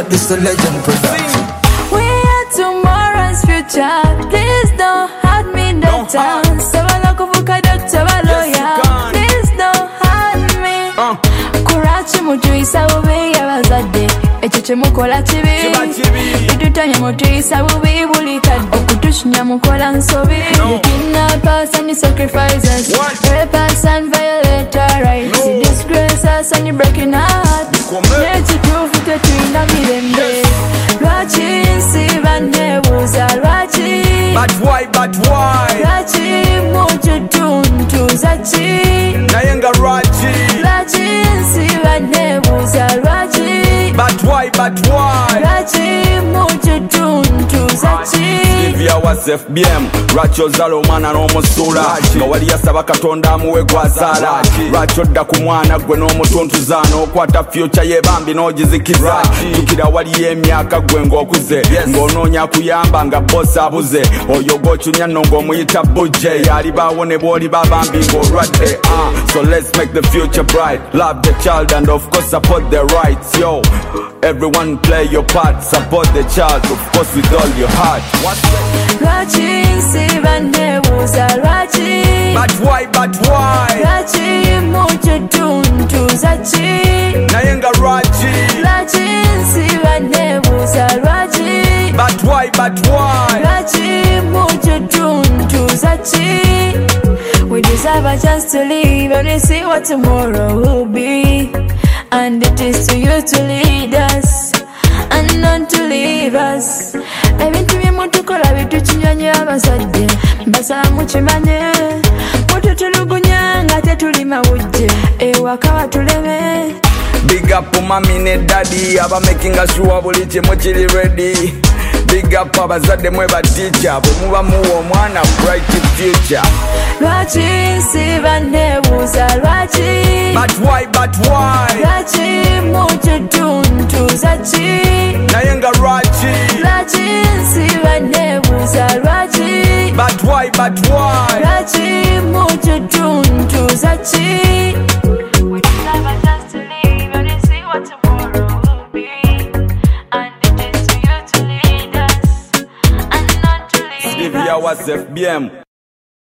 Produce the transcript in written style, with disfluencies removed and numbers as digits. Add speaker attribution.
Speaker 1: It's a legend production.
Speaker 2: We are tomorrow's future. Please don't hurt me, doctor. Sabala kuvuka doctor baloya. Please don't hurt me. Kurachi mutuisa bubi yabazadde. Ekyo kyemukola kibi. Bidutanya mutuisa bubi buli kadde. Okutushinya mukola nsobi. You kidnap us and you sacrifice us. Rape us and violate our rights. You disgrace us and you breaking our hearts. Nekituufu tetulina mirembe. Lwaki nsi banneebuuza lwaki?
Speaker 3: But why?
Speaker 2: Lwaki mututuntuza ki?
Speaker 3: Naye nga lwaki?
Speaker 2: Lwaki nsi banneebuuza lwaki?
Speaker 3: But why?
Speaker 2: Lwaki mututuntuza ki?
Speaker 3: Livia was FBM, lwaki ozala omwana n'omusuula nga wali yasaba Katonda amuwe gwazaala. Lwaki odda ku mwana gwe n'omutuntuza n'okwata future ye bambi n'ogizikiza. Tukira waliyo emyaka gwe ng'okuze ng'onoonya kuyamba nga boss abuze. Oyo gw'okyunya nno ng'omuyita bujje yalibaawo ne bw'oliba bambi ng'olwadde. So let's make the future bright. Love the child and of course support their rights. Yo, everyone play your part. Support the child, of course with all your heart.
Speaker 2: Lwaki nsi banneebuuza lwaki?
Speaker 3: But why?
Speaker 2: Lwaki mututuntuza ki?
Speaker 3: Naye nga lwaki?
Speaker 2: Lwaki nsi banneebuuza lwaki?
Speaker 3: But why?
Speaker 2: Lwaki mututuntuza ki? We deserve a chance to live and we see what tomorrow will be. And it is to you to lead us and not to leave us. Ebintu byemutukola bitukinyonyi abazadde mbasaba mukimanye. Mututulugunya nga tetuli mawujje ewaka batuleme.
Speaker 3: Big up mami ne daddy aba making sure buli kimu kiri ready. Big up abazadde mwe ba teacher bwe muba muwa omwana bright future.
Speaker 2: Lwaki nsi banneebuuza lwaki?
Speaker 3: But why?
Speaker 2: Lwaki mututuntuza ki?
Speaker 3: Naye nga lwaki?
Speaker 2: Lwaki nsi banneebuuza lwaki?
Speaker 3: But why?
Speaker 2: Lwaki mututuntuza ki? We deserve a chance to live and we see what tomorrow will be. And it is to you to lead us and not to leave us.
Speaker 3: Livia was FBM.